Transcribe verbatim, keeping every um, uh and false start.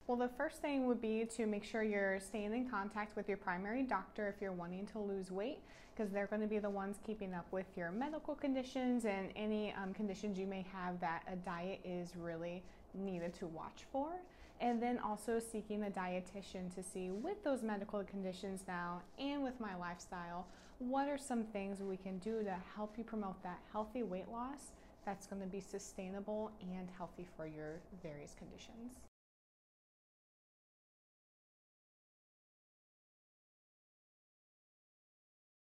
Well, the first thing would be to make sure you're staying in contact with your primary doctor if you're wanting to lose weight, because they're going to be the ones keeping up with your medical conditions and any um, conditions you may have that a diet is really needed to watch for. And then also seeking a dietitian to see, with those medical conditions now and with my lifestyle, what are some things we can do to help you promote that healthy weight loss that's going to be sustainable and healthy for your various conditions.